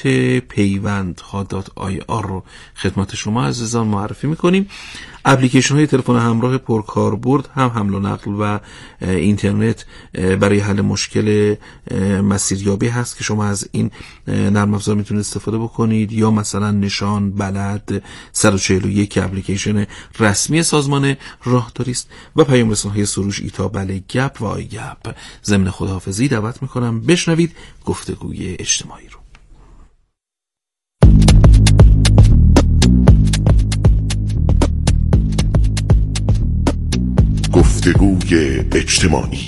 سایت پیوندها.ir رو خدمت شما عزیزان معرفی میکنیم. اپلیکیشن های تلفن همراه پرکاربرد هم حمل و نقل و اینترنت برای حل مشکل مسیریابی هست که شما از این نرم افزار میتونید استفاده بکنید، یا مثلا نشان، بلد، 141 اپلیکیشن رسمی سازمان راهداری است و پیام رسان‌های سروش ایتا، بله، گپ و آی گپ. ضمن خداحافظی دعوت میکنم بشنوید گفتگوی اجتماعی رو. گفتگوی اجتماعی.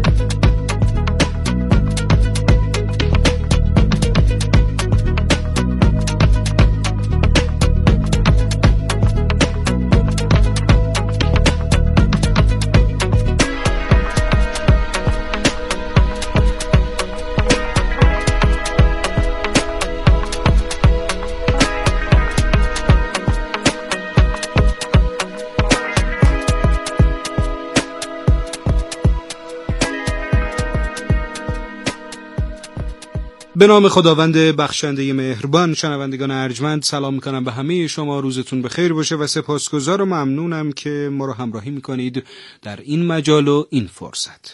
به نام خداوند بخشنده مهربان. شنوندگان ارجمند، سلام میکنم به همه شما. روزتون بخیر باشه و سپاسگزار و ممنونم که ما رو همراهی میکنید در این مجال و این فرصت.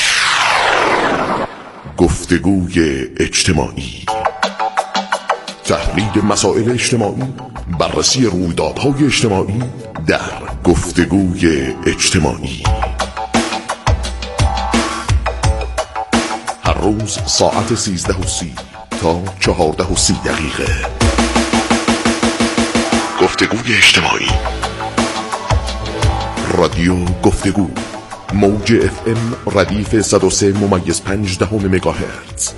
گفتگوی اجتماعی، تحلیل مسائل اجتماعی، بررسی رویدادهای اجتماعی در گفتگوی اجتماعی. هر روز ساعت 13:30 تا 14:30. گفتگوی اجتماعی. رادیو گفتگو، موج FM ردیف 103.5 مگاهرتز.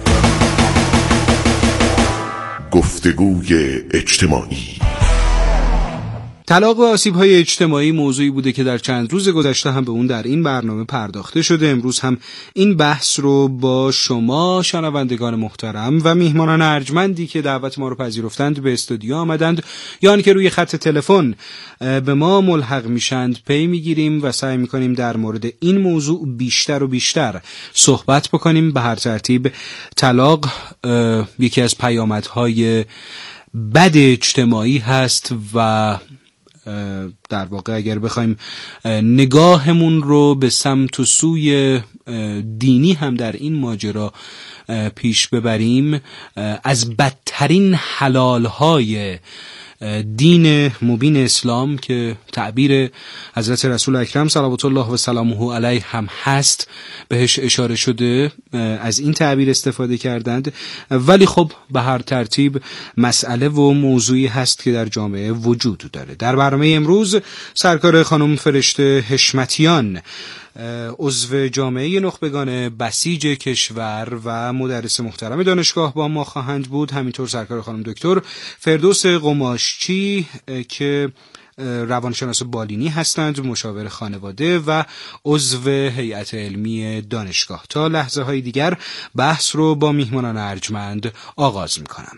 گفتگوی اجتماعی. طلاق و آسیب‌های اجتماعی موضوعی بوده که در چند روز گذشته هم به اون در این برنامه پرداخته شده. امروز هم این بحث رو با شما شنوندگان محترم و میهمانان ارجمندی که دعوت ما رو پذیرفتند به استودیو آمدند یا آن که روی خط تلفن به ما ملحق میشند پی میگیریم و سعی میکنیم در مورد این موضوع بیشتر و بیشتر صحبت بکنیم. به هر ترتیب طلاق یکی از پیامدهای بد اجتماعی هست و در واقع اگر بخوایم نگاهمون رو به سمت و سوی دینی هم در این ماجرا پیش ببریم، از بدترین حلالهای دین مبین اسلام که تعبیر حضرت رسول اکرم صلوات الله و سلامه علیه هم هست بهش اشاره شده، از این تعبیر استفاده کردند. ولی خب به هر ترتیب مسئله و موضوعی هست که در جامعه وجود داره. در برنامه امروز سرکار خانم فرشته حشمتیان، عضو جامعه نخبگان بسیج کشور و مدرس محترم دانشگاه با ما خواهند بود. همینطور سرکار خانم دکتر فردوس قماشچی که روانشناس بالینی هستند، مشاور خانواده و عضو هیئت علمی دانشگاه. تا لحظه های دیگر بحث رو با میهمانان ارجمند آغاز میکنم.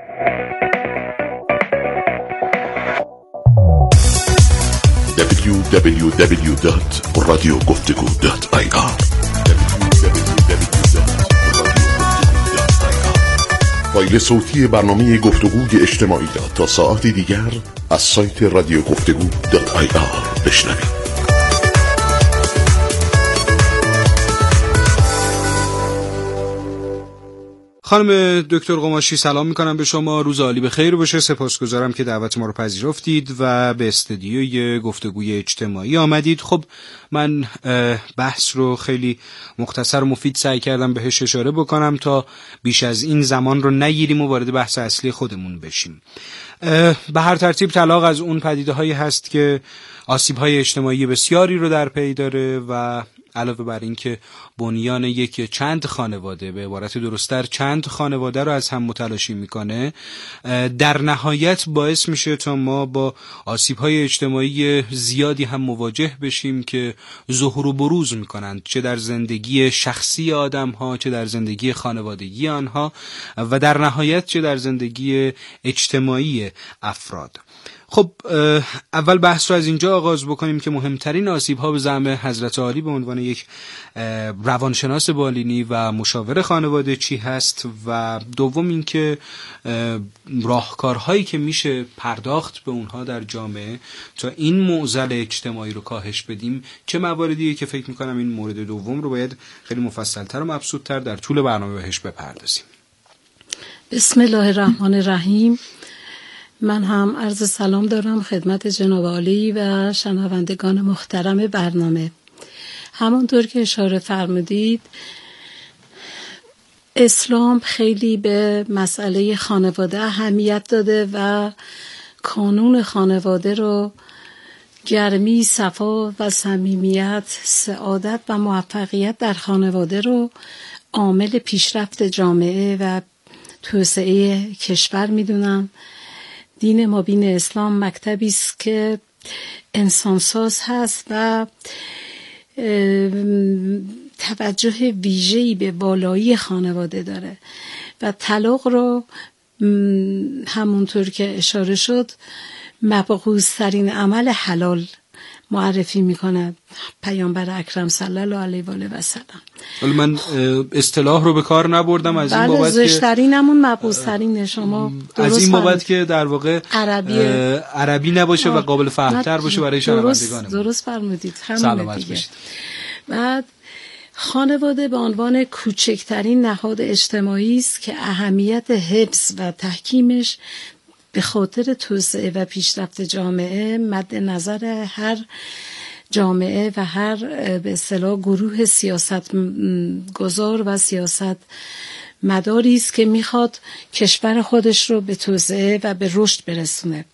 www.radiogoftego.ir. فایل صوتی برنامه گفتگوی اجتماعی را تا ساعتی دیگر از سایت radiogoftego.ir بشنوید. خانم دکتر قماشی، سلام میکنم به شما. روز عالی بخیر باشه. سپاسگزارم که دعوت ما رو پذیرفتید و به استودیوی گفتگوی اجتماعی آمدید. خب من بحث رو خیلی مختصر و مفید سعی کردم بهش اشاره بکنم تا بیش از این زمان رو نگیریم و وارد بحث اصلی خودمون بشیم. به هر ترتیب طلاق از اون پدیده هایی هست که آسیب‌های اجتماعی بسیاری رو در پی داره و علاوه بر این که بنیان یک چند خانواده، به عبارت درست‌تر چند خانواده رو از هم متلاشی میکنه، در نهایت باعث میشه تا ما با آسیب‌های اجتماعی زیادی هم مواجه بشیم که ظهور و بروز میکنند، چه در زندگی شخصی آدم‌ها، چه در زندگی خانوادگی آنها و در نهایت چه در زندگی اجتماعی افراد. خب اول بحث رو از اینجا آغاز بکنیم که مهمترین آسیب‌ها به زعم حضرت عالی به عنوان یک روانشناس بالینی و مشاور خانواده چی هست و دوم اینکه راهکارهایی که میشه پرداخت به اونها در جامعه تا این معضل اجتماعی رو کاهش بدیم چه مواردیه که فکر میکنم این مورد دوم رو باید خیلی مفصل‌تر و مبسوط‌تر در طول برنامه بهش بپردازیم. بسم الله الرحمن الرحیم. من هم عرض سلام دارم خدمت جناب عالی و شنوندگان محترم برنامه. همونطور که اشاره فرمودید اسلام خیلی به مسئله خانواده اهمیت داده و کانون خانواده رو گرمی، صفا و صمیمیت، سعادت و موفقیت در خانواده رو عامل پیشرفت جامعه و توسعه کشور میدونم. دین مبین اسلام مکتبی است که انسانساز هست و توجه ویژه‌ای به بالایی خانواده داره و طلاق رو همونطور که اشاره شد مبغوض‌ترین عمل حلال معرفی میکنه پیامبر اکرم صلی الله علیه و آله و سلم. ولی من اصطلاح رو به کار نبردم از این بابت که زشترینمون مبغوض‌ترین شما از این بابت که در واقع عربی نباشه و قابل فهم‌تر باشه برای شنوندگانمون. درست فرمودید. سلامت باشید. بعد خانواده به عنوان کوچکترین نهاد اجتماعی است که اهمیت حفظ و تحکیمش به خاطر توسعه و پیشرفت جامعه مد نظر هر جامعه و هر به اصطلاح گروه سیاست گذار و سیاست مداری است که میخواد کشور خودش رو به توسعه و به رشد برسونه.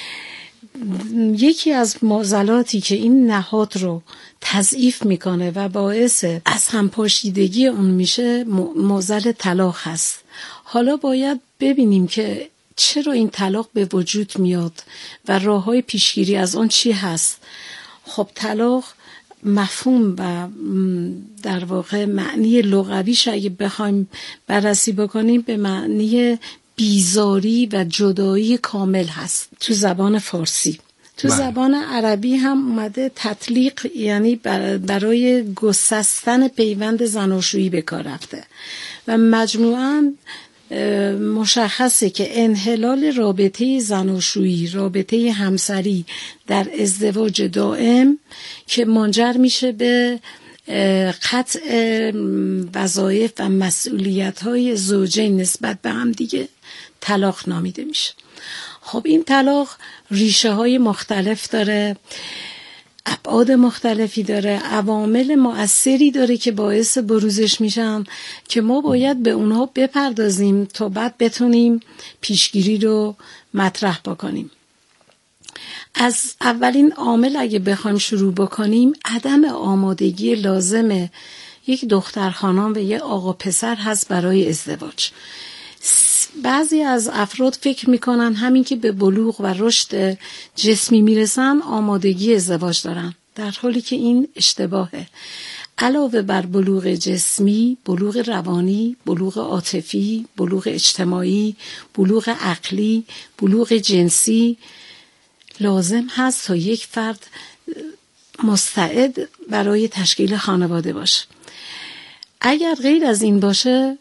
یکی از معضلاتی که این نهاد رو تضعیف میکنه و باعث از همپاشیدگی اون میشه معضل طلاق هست. حالا باید ببینیم که چرا این طلاق به وجود میاد و راههای پیشگیری از اون چی هست. خب طلاق مفهوم و در واقع معنی لغویش اگه بخوایم بررسی بکنیم به معنی بیزاری و جدایی کامل هست تو زبان فارسی. تو زبان عربی هم اومده تطلیق یعنی برای گسستن پیوند زناشویی به کار رفته و مجموعاً مشخصه که انحلال رابطه زناشویی، رابطه همسری در ازدواج دائم که منجر میشه به قطع وظایف و مسئولیت‌های زوجین نسبت به هم دیگه طلاق نامیده میشه. خب این طلاق ریشه های مختلف داره، ابعاد مختلفی داره، عوامل مؤثری داره که باعث بروزش میشن که ما باید به اونها بپردازیم تا بعد بتونیم پیشگیری رو مطرح بکنیم. از اولین عامل اگه بخوایم شروع بکنیم عدم آمادگی لازم یک دختر خانم و یک آقا پسر هست برای ازدواج. بعضی از افراد فکر میکنن همین که به بلوغ و رشد جسمی میرسن آمادگی ازدواج دارن، در حالی که این اشتباهه. علاوه بر بلوغ جسمی، بلوغ روانی، بلوغ عاطفی، بلوغ اجتماعی، بلوغ عقلی، بلوغ جنسی لازم هست تا یک فرد مستعد برای تشکیل خانواده باشه. اگر غیر از این باشه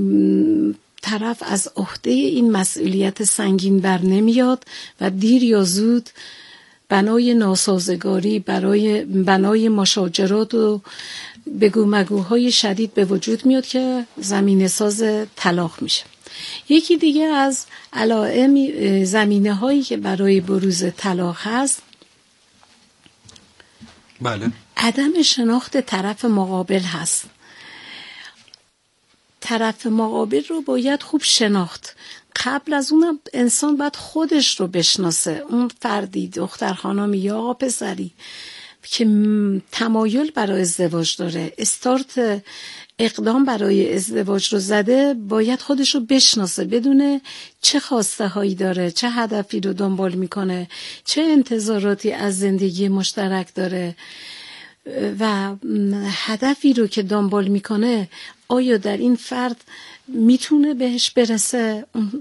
طرف از عهده این مسئولیت سنگین بر نمیاد و دیر یا زود بنای ناسازگاری بنای مشاجرات و بگو مگوهای شدید به وجود میاد که زمینه ساز طلاق میشه. یکی دیگه از علائم زمینه هایی که برای بروز طلاق هست عدم شناخت طرف مقابل هست. طرف مقابل رو باید خوب شناخت. قبل از اونم انسان باید خودش رو بشناسه. اون فردی، دختر خانمی یا آقا پسری که تمایل برای ازدواج داره، استارت اقدام برای ازدواج رو زده، باید خودش رو بشناسه، بدونه چه خواسته هایی داره، چه هدفی رو دنبال میکنه، چه انتظاراتی از زندگی مشترک داره و هدفی رو که دنبال میکنه آیا در این فرد میتونه بهش برسه،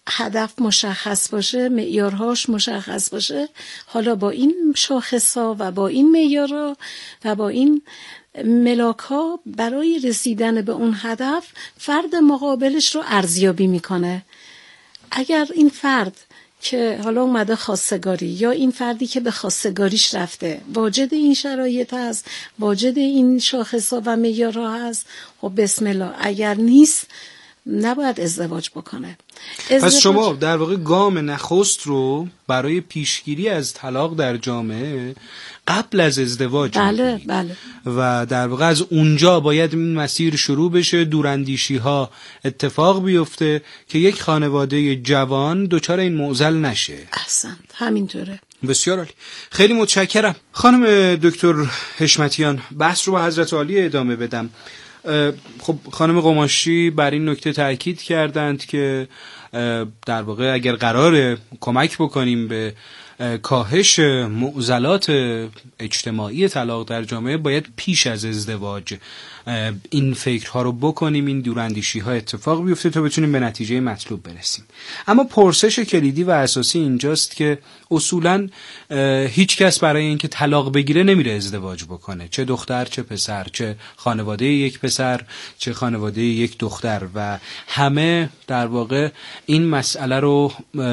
هدف مشخص باشه، معیارهاش مشخص باشه، حالا با این شاخص‌ها و با این معیارها و با این ملاک‌ها برای رسیدن به اون هدف فرد مقابلش رو ارزیابی میکنه. اگر این فرد که حالا اومده خواستگاری یا این فردی که به خواستگاریش رفته واجد این شرایط هست، واجد این شاخص‌ها و معیارها هست، خب بسم الله. اگر نیست نباید ازدواج بکنه. پس شما در واقع گام نخست رو برای پیشگیری از طلاق در جامعه قبل از ازدواج می‌گیرید. بله. و در واقع از اونجا باید این مسیر شروع بشه، دوراندیشی ها اتفاق بیفته که یک خانواده جوان دچار این معضل نشه. احسنت، همینطوره. بسیار عالی، خیلی متشکرم. خانم دکتر حشمتیان، بحث رو با حضرت عالی ادامه بدم. خب خانم قماشی بر این نکته تاکید کردند که در واقع اگر قرار کمک بکنیم به کاهش معضلات اجتماعی طلاق در جامعه باید پیش از ازدواج این فکرها رو بکنیم، این دوراندیشی ها اتفاق بیفته تا بتونیم به نتیجه مطلوب برسیم. اما پرسش کلیدی و اساسی اینجاست که اصولاً هیچ کس برای اینکه طلاق بگیره نمیره ازدواج بکنه، چه دختر چه پسر، چه خانواده یک پسر چه خانواده یک دختر، و همه در واقع این مسئله رو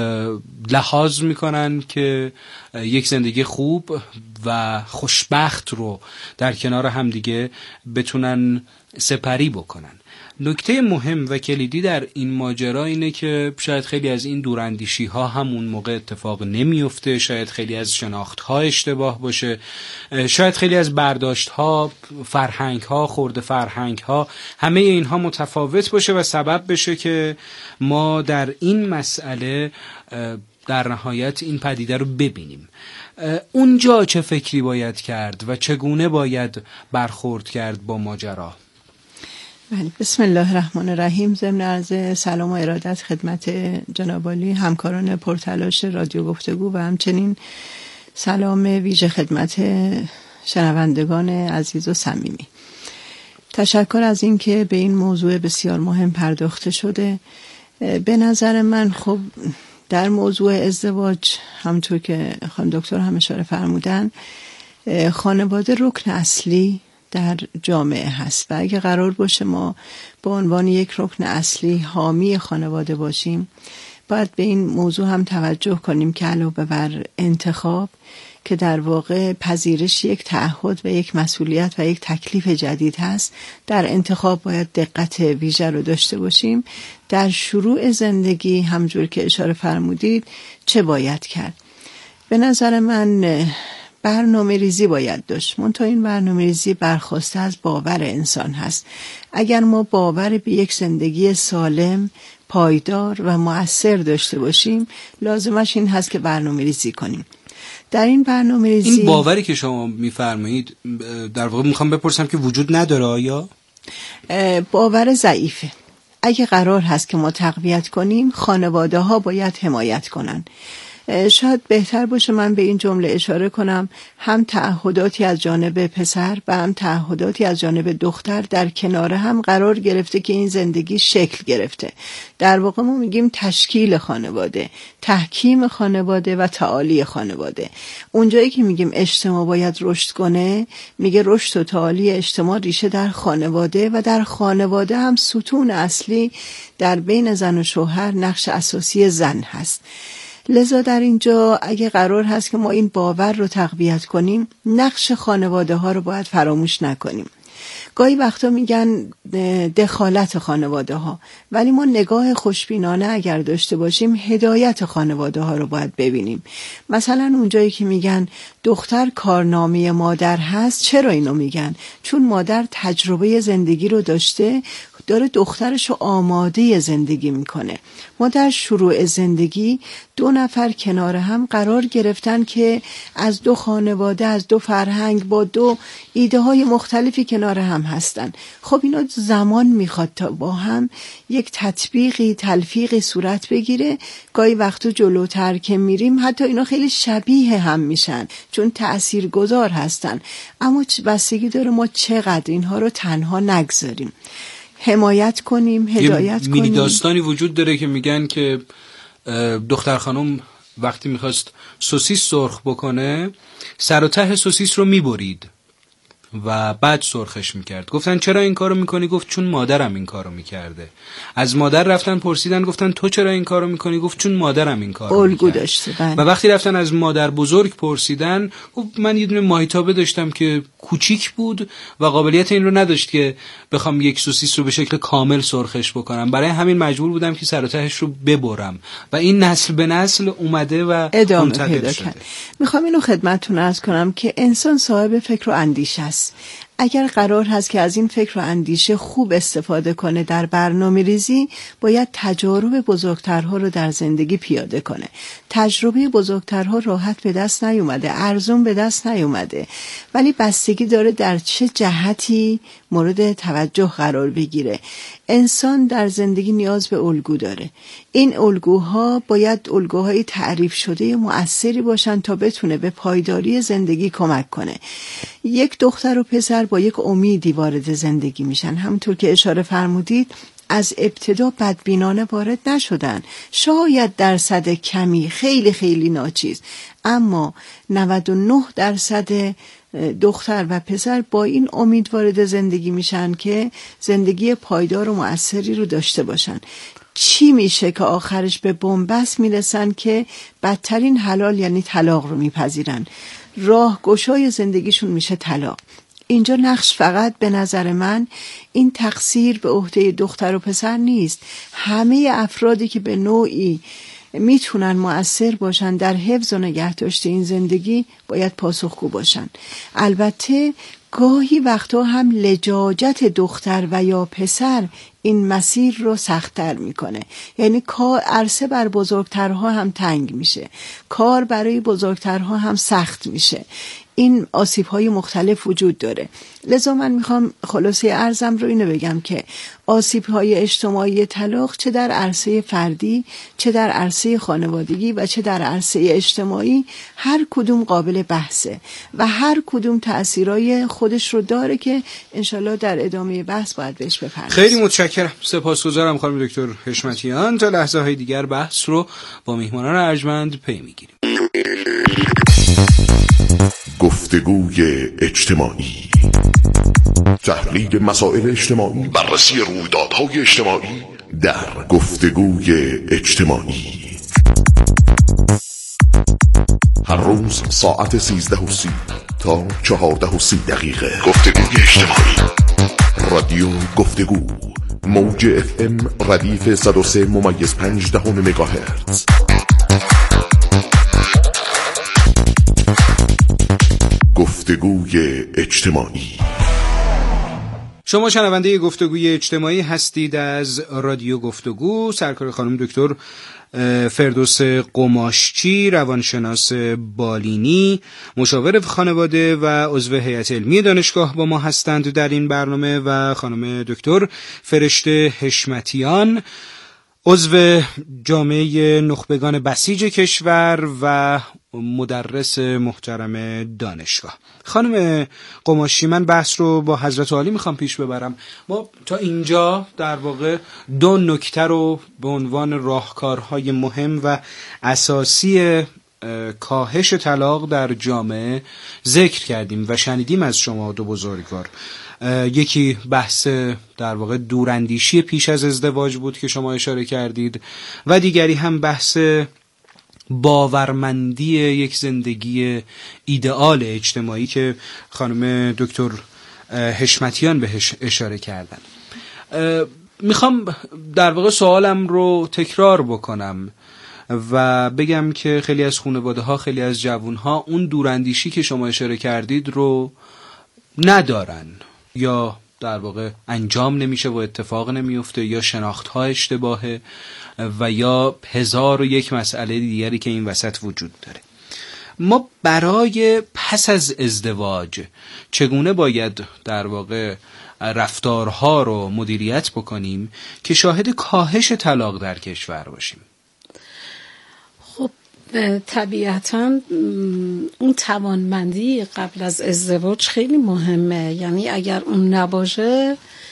لحاظ میکنن که یک زندگی خوب و خوشبخت رو در کنار هم دیگه بتونن سپری بکنن. نکته مهم و کلیدی در این ماجرا اینه که شاید خیلی از این دوراندیشی ها همون موقع اتفاق نمیفته، شاید خیلی از شناخت ها اشتباه باشه، شاید خیلی از برداشت ها، فرهنگ ها، خورده فرهنگ ها، همه اینها متفاوت باشه و سبب بشه که ما در این مسئله در نهایت این پدیده رو ببینیم. اونجا چه فکری باید کرد و چگونه باید برخورد کرد با ماجرا؟ بسم الله الرحمن الرحیم. ضمن عرض سلام و ارادت خدمت جناب عالی همکاران پرتلاش رادیو گفتگو و همچنین سلام ویژه خدمت شنوندگان عزیز و صمیمی. تشکر از این که به این موضوع بسیار مهم پرداخته شده. به نظر من خب در موضوع ازدواج همونطور که خانم دکتر هم اشاره فرمودن، خانواده رکن اصلی در جامعه هست و اگه قرار باشه ما به عنوان یک رکن اصلی حامی خانواده باشیم، باید به این موضوع هم توجه کنیم که علاوه بر انتخاب که در واقع پذیرش یک تعهد و یک مسئولیت و یک تکلیف جدید هست، در انتخاب باید دقت ویژه رو داشته باشیم. در شروع زندگی همجور که اشاره فرمودید چه باید کرد؟ به نظر من برنامه ریزی باید داشت. منتها این برنامه ریزی برخواسته از باور انسان هست. اگر ما باور به یک زندگی سالم، پایدار و مؤثر داشته باشیم، لازمش این هست که برنامه ریزی کنیم. در این برنامه ریزی، این باوری که شما میفرمایید در واقع میخوام بپرسم که وجود نداره آیا؟ باور ضعیفه. اگه قرار هست که ما تقویت کنیم، خانواده ها باید حمایت کنن. شاید بهتر باشه من به این جمله اشاره کنم، هم تعهداتی از جانب پسر و هم تعهداتی از جانب دختر در کنار هم قرار گرفته که این زندگی شکل گرفته. در واقع ما میگیم تشکیل خانواده، تحکیم خانواده و تعالی خانواده. اونجایی که میگیم اجتماع باید رشد کنه، میگه رشد و تعالی اجتماع ریشه در خانواده و در خانواده هم ستون اصلی در بین زن و شوهر نقش اساسی زن هست. لذا در اینجا اگه قرار هست که ما این باور رو تقویت کنیم، نقش خانواده ها رو باید فراموش نکنیم. گاهی وقتا میگن دخالت خانواده ها، ولی ما نگاه خوشبینانه اگر داشته باشیم هدایت خانواده ها رو باید ببینیم. مثلا اونجایی که میگن دختر کارنامه مادر هست، چرا اینو میگن؟ چون مادر تجربه زندگی رو داشته، داره دخترش رو آماده زندگی میکنه. ما در شروع زندگی 2 نفر کنار هم قرار گرفتن که از 2 خانواده، از 2 فرهنگ، با 2 ایده های مختلفی کنار هم هستن. خب اینا زمان میخواد تا با هم یک تطبیقی، تلفیقی صورت بگیره. گاهی وقتا جلوتر که میریم حتی اینا خیلی شبیه هم میشن چون تأثیرگذار هستن، اما بستگی داره ما چقدر اینها رو تنها نگذاریم، حمایت کنیم، هدایت کنیم. مینی داستانی وجود داره که میگن که دختر خانم وقتی میخواست سوسیس سرخ بکنه سر و ته سوسیس رو میبرید و بعد سرخش میکرد. گفتن چرا این کارو میکنی؟ گفت چون مادرم این کارو میکرده. از مادر رفتن پرسیدن، گفتن تو چرا این کارو میکنی؟ گفت چون مادرم این کارو میکرد. و وقتی رفتن از مادر بزرگ پرسیدن، گفت من یه دونه ماهیتابه داشتم که کوچیک بود و قابلیت این رو نداشت که بخوام یک سوسیس رو به شکل کامل سرخش بکنم، برای همین مجبور بودم که سر و تهش رو ببرم و این نسل به نسل اومده و ادامه پیدا کرد. میخوام اینو خدمتتون عرض کنم که انسان صاحب فکر و اندیشه است. اگر قرار هست که از این فکر و اندیشه خوب استفاده کنه در برنامه‌ریزی، باید تجارب بزرگترها رو در زندگی پیاده کنه. تجربه بزرگترها راحت به دست نیومده، ارزون به دست نیومده، ولی بستگی داره در چه جهتی مورد توجه قرار بگیره. انسان در زندگی نیاز به الگو داره. این الگوها باید الگوهای تعریف شده مؤثری باشن تا بتونه به پایداری زندگی کمک کنه. یک دختر و پسر با یک امیدی وارد زندگی میشن. همونطور که اشاره فرمودید، از ابتدا بدبینانه وارد نشدن، شاید درصد کمی، خیلی خیلی ناچیز، اما 99% دختر و پسر با این امید وارد زندگی میشن که زندگی پایدار و مؤثری رو داشته باشن. چی میشه که آخرش به بنبست میرسن که بدترین حلال یعنی طلاق رو میپذیرن؟ راهگشای زندگیشون میشه طلاق. اینجا نقش فقط به نظر من این تقصیر به عهده دختر و پسر نیست. همه افرادی که به نوعی میتونن مؤثر باشن در حفظ و نگهداشت این زندگی باید پاسخگو باشن. البته گاهی وقتا هم لجاجت دختر و یا پسر این مسیر رو سخت‌تر میکنه. یعنی کار عرصه بر بزرگترها هم تنگ میشه، کار برای بزرگترها هم سخت میشه. این آسیب‌های مختلف وجود داره. لذا من میخوام خلاصه عرضم رو اینو بگم که آسیب‌های اجتماعی طلاق چه در عرصه فردی، چه در عرصه خانوادگی و چه در عرصه اجتماعی، هر کدوم قابل بحثه و هر کدوم تأثیرای خودش رو داره که انشالله در ادامه بحث باید بهش بپردازیم. خیلی متشکرم، سپاسگزارم خانم دکتر حشمتیان. تا لحظه های دیگر بحث رو با میهمانان ارجمند پی میگیریم. گفتگوی اجتماعی، تحلیل مسائل اجتماعی، بررسی رویدادهای اجتماعی در گفتگوی اجتماعی. هر روز ساعت 13:30 تا 14:30 گفتگوی اجتماعی. رادیو گفتگو، موج FM ردیف 103.5 مگاهرتز. گفتگوی اجتماعی. شما شنونده گفتگوی اجتماعی هستید از رادیو گفتگو. سرکار خانم دکتر فردوس قماشچی، روانشناس بالینی، مشاور خانواده و عضو هیئت علمی دانشگاه با ما هستند در این برنامه و خانم دکتر فرشته حشمتیان، عضو جامعه نخبگان بسیج کشور و مدرس محترم دانشگاه. خانم قماشچی، من بحث رو با حضرت عالی میخوام پیش ببرم. ما تا اینجا در واقع دو نکته رو به عنوان راهکارهای مهم و اساسی کاهش طلاق در جامعه ذکر کردیم و شنیدیم از شما دو بزرگوار. یکی بحث در واقع دوراندیشی پیش از ازدواج بود که شما اشاره کردید و دیگری هم بحث باورمندی یک زندگی ایدئال اجتماعی که خانم دکتر حشمتیان بهش اشاره کردن. میخوام در واقع سوالم رو تکرار بکنم و بگم که خیلی از خانواده ها، خیلی از جوان ها اون دوراندیشی که شما اشاره کردید رو ندارن، یا در واقع انجام نمیشه و اتفاق نمیفته، یا شناخت ها اشتباهه و یا 1001 مسئله دیگری که این وسط وجود داره. ما برای پس از ازدواج چگونه باید در واقع رفتارها رو مدیریت بکنیم که شاهد کاهش طلاق در کشور باشیم؟ خب طبیعتاً اون توانمندی قبل از ازدواج خیلی مهمه. یعنی اگر اون نباشه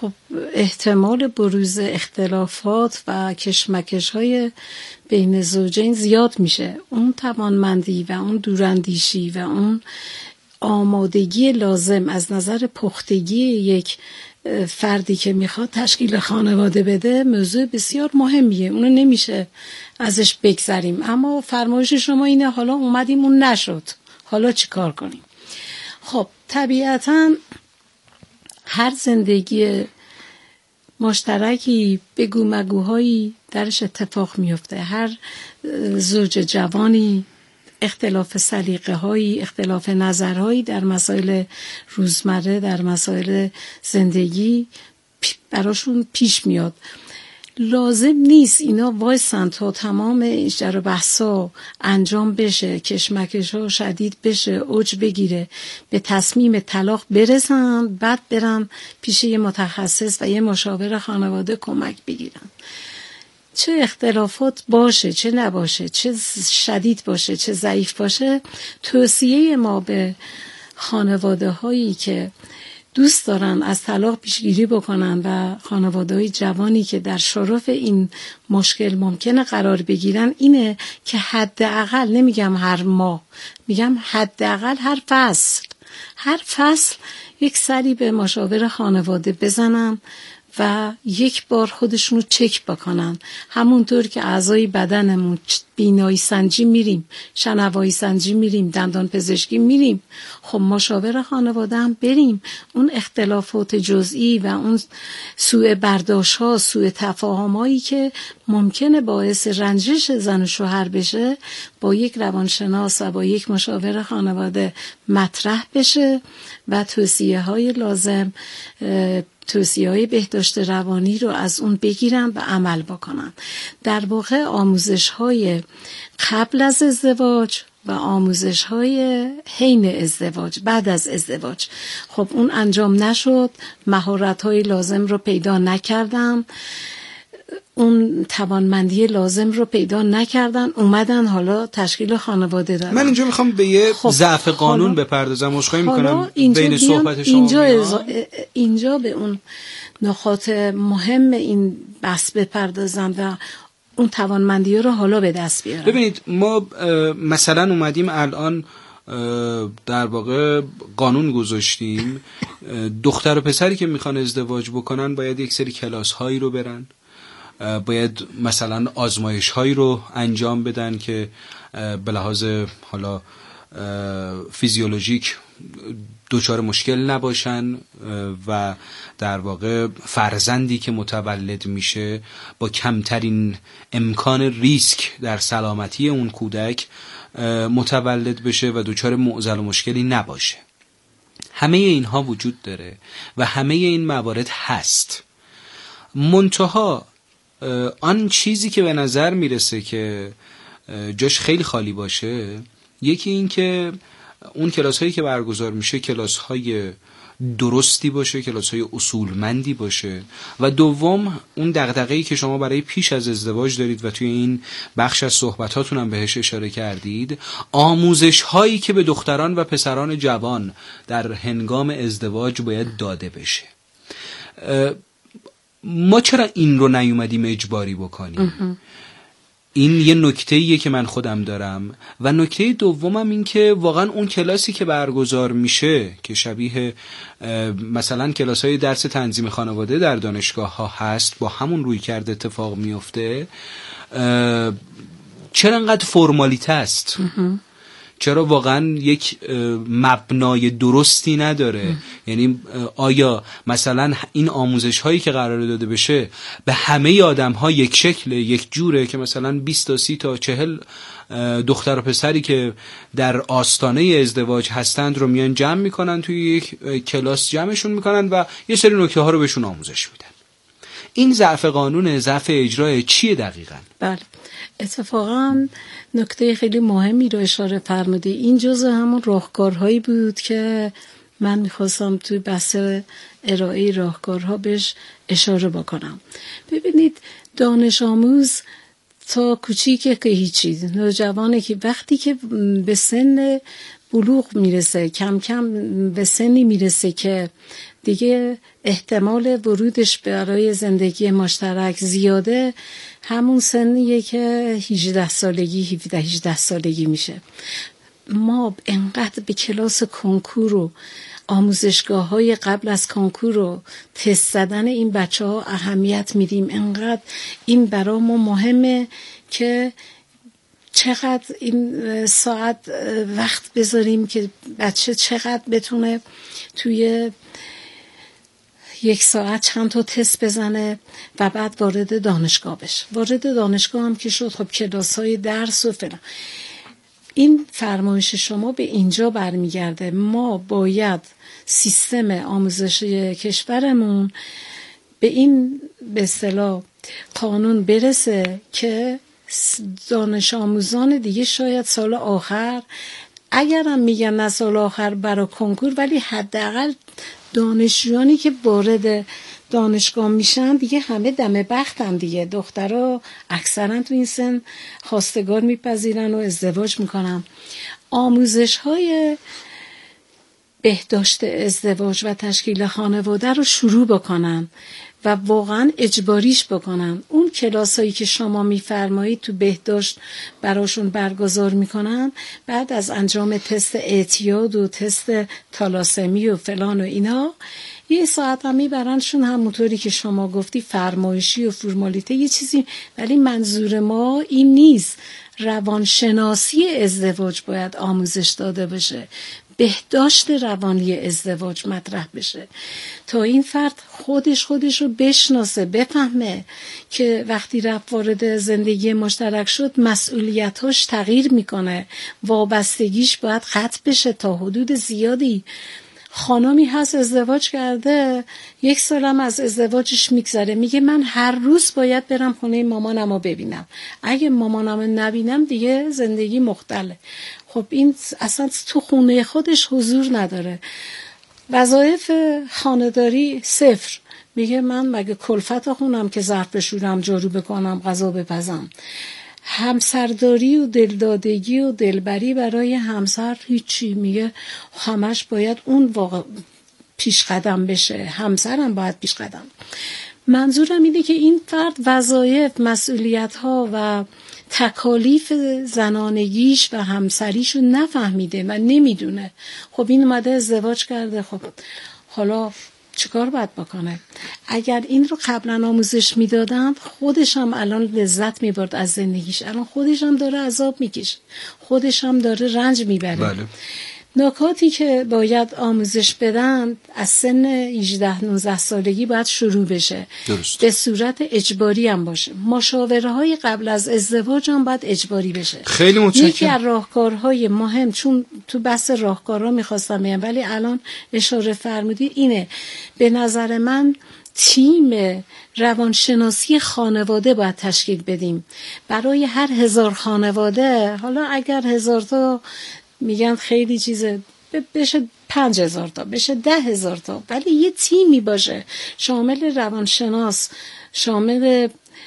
خب احتمال بروز اختلافات و کشمکش‌های بین زوجین زیاد میشه. اون توانمندی و اون دوراندیشی و اون آمادگی لازم از نظر پختگی یک فردی که میخواد تشکیل خانواده بده موضوع بسیار مهمیه، اونو نمیشه ازش بگذریم. اما فرمایش شما اینه حالا اومدیم اون نشد، حالا چی کار کنیم؟ خب طبیعتاً هر زندگی مشترکی بگو مگوهایی درش اتفاق میفته. هر زوج جوانی اختلاف سلیقه هایی، اختلاف نظرهایی در مسائل روزمره، در مسائل زندگی براشون پیش میاد. لازم نیست اینا وایسن تا تمام جر و بحثا انجام بشه، کشمکش ها شدید بشه، اوج بگیره، به تصمیم طلاق برسن، بعد برن پیش یه متخصص و یه مشاور خانواده کمک بگیرن. چه اختلافات باشه، چه نباشه، چه شدید باشه، چه ضعیف باشه، توصیه ما به خانواده هایی که دوست دارن از طلاق پیشگیری بکنن و خانواده های جوانی که در شرف این مشکل ممکنه قرار بگیرن اینه که حداقل، نمیگم هر ماه، میگم حداقل هر فصل یک سری به مشاور خانواده بزنن و یک بار خودشونو چک بکنن. همونطور که اعضای بدنمون بینایی سنجی میریم، شنوایی سنجی میریم، دندان پزشکی میریم، خب مشاور خانواده هم بریم. اون اختلافات جزئی و اون سوء برداشت ها، سوء تفاهم هایی که ممکنه باعث رنجش زن و شوهر بشه با یک روانشناس و با یک مشاور خانواده مطرح بشه و توصیه های لازم، توصیه های بهداشت روانی رو از اون بگیرن و عمل بکنن. در واقع آموزش های قبل از ازدواج و آموزش های حین ازدواج، بعد از ازدواج، خب اون انجام نشد، مهارت های لازم رو پیدا نکردم، اون توانمندی لازم رو پیدا نکردن، اومدن حالا تشکیل خانواده دارن. من اینجا میخوام به یه ضعف قانون بپردازم، عذرخواهی میکنم بین صحبت شما اینجا به اون نقاط مهم این بحث بپردازم و اون توانمندی رو حالا به دست بیارم. ببینید ما مثلا اومدیم الان در واقع قانون گذاشتیم دختر و پسری که میخوان ازدواج بکنن باید یک سری کلاس هایی رو برن، باید مثلا آزمایش هایی رو انجام بدن که به لحاظ حالا فیزیولوژیک دچار مشکل نباشن و در واقع فرزندی که متولد میشه با کمترین امکان ریسک در سلامتی اون کودک متولد بشه و دچار معضل و مشکلی نباشه. همه اینها وجود داره و همه این موارد هست. منتها آن چیزی که به نظر میرسه که جاش خیلی خالی باشه، یکی این که اون کلاس هایی که برگزار میشه کلاس های درستی باشه، کلاس های اصولمندی باشه، و دوم اون دغدغه‌ای که شما برای پیش از ازدواج دارید و توی این بخش از صحبتاتون هم بهش اشاره کردید، آموزش هایی که به دختران و پسران جوان در هنگام ازدواج باید داده بشه. ما چرا این رو نیومدیم اجباری بکنیم؟ این یه نکته‌ایه که من خودم دارم. و نکته دومم این که واقعا اون کلاسی که برگزار میشه که شبیه مثلا کلاس‌های درس تنظیم خانواده در دانشگاه ها هست، با همون رویکرد اتفاق میفته، چرا انقدر فرمالیته است؟ چرا واقعا یک مبنای درستی نداره؟ یعنی آیا مثلا این آموزش هایی که قراره داده بشه به همه آدم ها یک شکل، یک جوره که مثلا 20 تا 30 تا 40 دختر و پسری که در آستانه ازدواج هستند رو میان جمع میکنن توی یک کلاس جمعشون میکنن و یه سری نکته ها رو بهشون آموزش میدن؟ این ضعف قانون، ضعف اجرا چیه دقیقاً؟ بله، اتفاقا نکته خیلی مهمی رو اشاره فرمودی. این جزء همون راهکارهایی بود که من میخواستم توی بحث ارائه راهکارها بهش اشاره بکنم. ببینید، دانش آموز تا کوچیکه که هیچی، نوجوانه که وقتی که به سن بلوغ میرسه، کم کم به سنی میرسه که دیگه احتمال ورودش برای زندگی مشترک زیاده، همون سنیه که 18 سالگی میشه. ما انقدر به کلاس کنکور و آموزشگاه‌های قبل از کنکور و تست زدن این بچه‌ها اهمیت میدیم، انقدر این برای ما مهمه که چقدر این ساعت وقت بذاریم که بچه چقدر بتونه توی 1 ساعت چند تا تست بزنه و بعد وارد دانشگاه بشه. وارد دانشگاه هم که شد، خب کلاس‌های درس و فلان. این فرمایش شما به اینجا برمیگرده. ما باید سیستم آموزشی کشورمون به این به اصطلاح قانون برسه که دانش آموزان دیگه شاید سال آخر، اگرم میگن نه سال آخر برای کنکور، ولی حداقل دانشجویانی که وارد دانشگاه میشن دیگه همه دم بختن دیگه. دخترها اکثرا تو این سن خواستگار میپذیرن و ازدواج میکنن. آموزش های بهداشت ازدواج و تشکیل خانواده رو شروع بکنن و واقعا اجباریش بکنن. اون کلاسایی که شما میفرمایید تو بهداشت براشون برگزار میکنن، بعد از انجام تست اعتیاد و تست تالاسمی و فلان و اینا، 1 ساعت هم میبرنشون، همونطوری که شما گفتی فرمایشی و فرمالیته یه چیزی. ولی منظور ما این نیست. روانشناسی ازدواج باید آموزش داده بشه، بهداشت روانی ازدواج مطرح بشه تا این فرد خودش رو بشناسه، بفهمه که وقتی رفت وارد زندگی مشترک شد مسئولیتاش تغییر میکنه، وابستگیش باید قطع بشه تا حدود زیادی. خانمی هست ازدواج کرده، 1 سالم از ازدواجش میگذره، میگه من هر روز باید برم خونه مامانمو ببینم، اگه مامانمو نبینم دیگه زندگی مختله. خب این اصلا تو خونه خودش حضور نداره. وظایف خانه‌داری 0. میگه من مگه کلفت خونم که ظرف بشورم، جارو بکنم، غذا بپزم. همسرداری و دلدادگی و دلبری برای همسر هیچی. میگه همش باید اون واقع پیش قدم بشه، همسرم باید پیش قدم. منظورم اینه که این فرد وظایف، مسئولیت‌ها و تکالیف زنانگیش و همسریشو نفهمیده و نمیدونه. خب این اومده ازدواج کرده، خب حالا چیکار باید بکنه؟ اگر این رو قبلا آموزش میدادن، خودش هم الان لذت میبرد از زندگیش. الان خودش هم داره عذاب میکشه، خودش هم داره رنج میبره. بله. نکاتی که باید آموزش بدن از سن 18-19 سالگی باید شروع بشه. درست. به صورت اجباری هم باشه. مشاوره های قبل از ازدواج هم باید اجباری بشه. خیلی متشکرم. یکی از راهکارهای مهم، چون تو بحث راهکارها میخواستم بگم ولی الان اشاره فرمودید، اینه به نظر من تیم روانشناسی خانواده باید تشکیل بدیم برای هر 1000 خانواده. حالا اگر 1000 تا میگن خیلی چیزه، بشه 5000 تا، بشه 10,000 تا، ولی یه تیمی باشه شامل روانشناس، شامل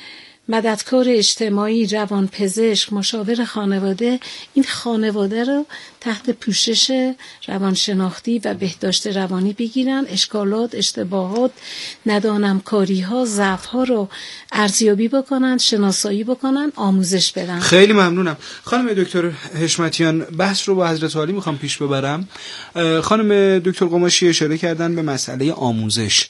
مددکار اجتماعی، روانپزشک، مشاور خانواده. این خانواده رو تحت پوشش روانشناختی و بهداشت روانی بگیرن، اشکالات، اشتباهات، ندانمکاری‌ها، ضعف‌ها رو ارزیابی بکنن، شناسایی بکنن، آموزش بدن. خیلی ممنونم. خانم دکتر حشمتیان، بحث رو با حضرت عالی میخوام پیش ببرم. خانم دکتر قماشی اشاره کردن به مسئله آموزش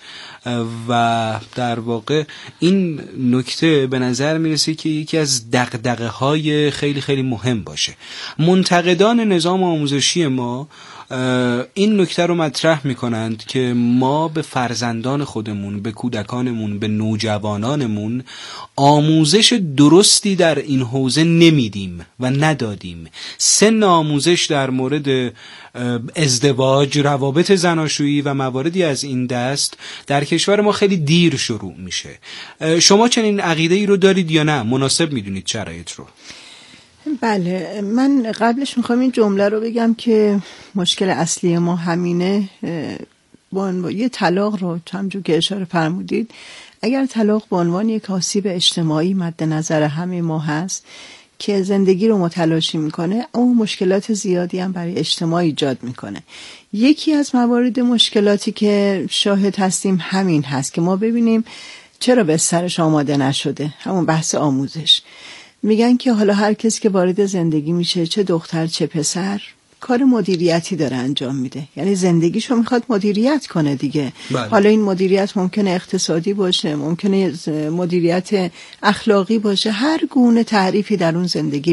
و در واقع این نکته به نظر میرسه که یکی از دغدغه‌های خیلی خیلی مهم باشه. منتقدان نظام آموزشی ما این نکته رو مطرح میکنند که ما به فرزندان خودمون، به کودکانمون، به نوجوانانمون آموزش درستی در این حوزه نمیدیم و ندادیم. سن آموزش در مورد ازدواج، روابط زناشویی و مواردی از این دست در کشور ما خیلی دیر شروع میشه. شما چنین عقیده ای رو دارید یا نه؟ مناسب میدونید شرایط رو؟ بله، من قبلش میخوام این جمله رو بگم که مشکل اصلی ما همینه. یه طلاق رو همونجور که اشاره فرمودید، اگر طلاق به عنوان یک آسیب اجتماعی مد نظر همه ما هست که زندگی رو متلاشی میکنه، اما مشکلات زیادی هم برای اجتماع ایجاد میکنه. یکی از موارد مشکلاتی که شاهد هستیم همین هست که ما ببینیم چرا بسترش آماده نشده، همون بحث آموزش. میگن که حالا هر کسی که وارد زندگی میشه، چه دختر چه پسر، کار مدیریتی داره انجام میده، یعنی زندگیشو میخواد مدیریت کنه دیگه. بله. حالا این مدیریت ممکنه اقتصادی باشه، ممکنه مدیریت اخلاقی باشه، هر گونه تعریفی در اون زندگی